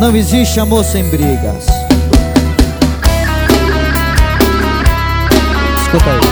Não existe amor sem brigas. Escuta aí.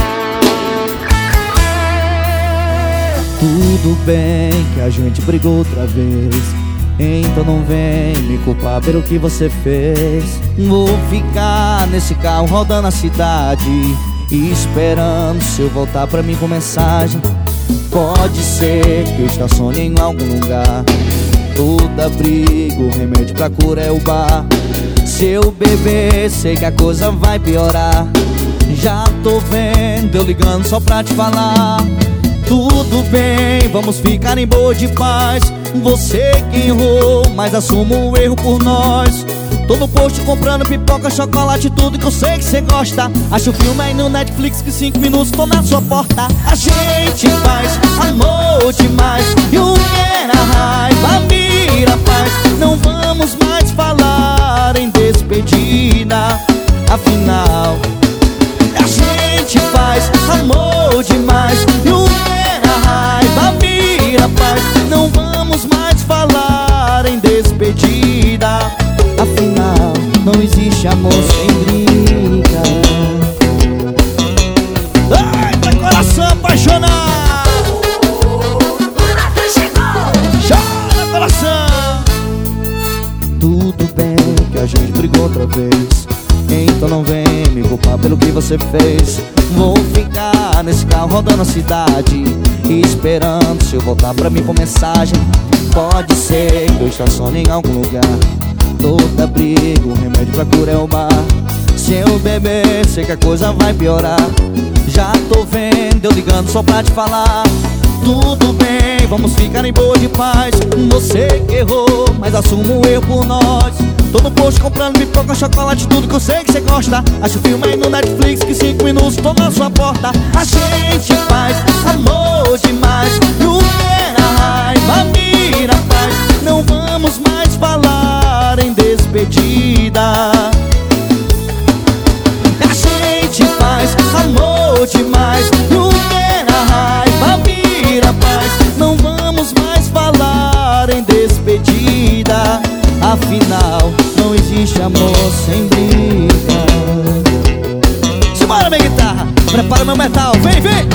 Tudo bem que a gente brigou outra vez, então não vem me culpar pelo que você fez. Vou ficar nesse carro rodando a cidade, esperando se eu voltar pra mim com mensagem. Pode ser que eu estacione em algum lugar. Toda briga, o remédio pra cura é o bar. Se eu beber, sei que a coisa vai piorar. Já tô vendo eu ligando só pra te falar. Tudo bem, vamos ficar em boa de paz. Você que errou, mas assumo o erro por nós. Tô no posto comprando pipoca, chocolate, tudo que eu sei que cê gosta. Acha o filme aí no Netflix que 5 minutos tô na sua porta. A gente faz amor demais e o que era raiva vira paz. Não vamos mais falar em despedida, afinal a gente faz amor demais e o que era raiva vira paz. Não vamos mais falar em despedida, afinal não existe amor sem briga. Eita, coração apaixonado! Chora, coração! Tudo bem que a gente brigou outra vez, então não vem me culpar pelo que você fez. Vou ficar nesse carro rodando a cidade, esperando se eu voltar pra mim com mensagem. Pode ser que eu estacione em algum lugar. Toda briga, o remédio pra cura é o bar. Se eu beber, sei que a coisa vai piorar. Já tô vendo eu ligando só pra te falar. Tudo bem, vamos ficar em boa de paz. Você que errou, mas assumo o erro por nós. Tô no posto comprando pipoca, chocolate, tudo que eu sei que cê gosta. Acha o filme aí no Netflix que 5 minutos tô na sua porta. A gente faz amor demais e o que era raiva vira paz. Não vamos mais falar em despedida. A gente faz amor demais e o que era raiva vira paz. Não vamos mais falar em despedida, afinal não existe amor sem briga. Simbora, minha guitarra, prepara meu metal, vem, vem!